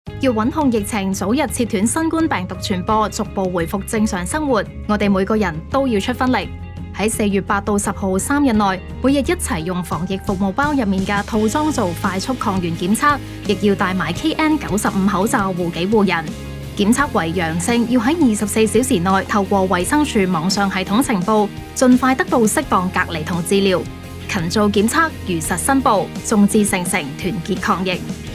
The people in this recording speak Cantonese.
要穩控疫情，早日切斷新冠病毒傳播，逐步回復正常生活，我哋每個人都要出分力。喺4月8到10號3日內，每日一齊用防疫服務包入面嘅套裝做快速抗原檢測，亦要戴埋 KN95 口罩護己護人。檢測為陽性，要喺24小時內透過衛生署網上系統呈報，盡快得到適當隔離同治療。勤做檢測，如實申報，眾志成城，團結抗疫。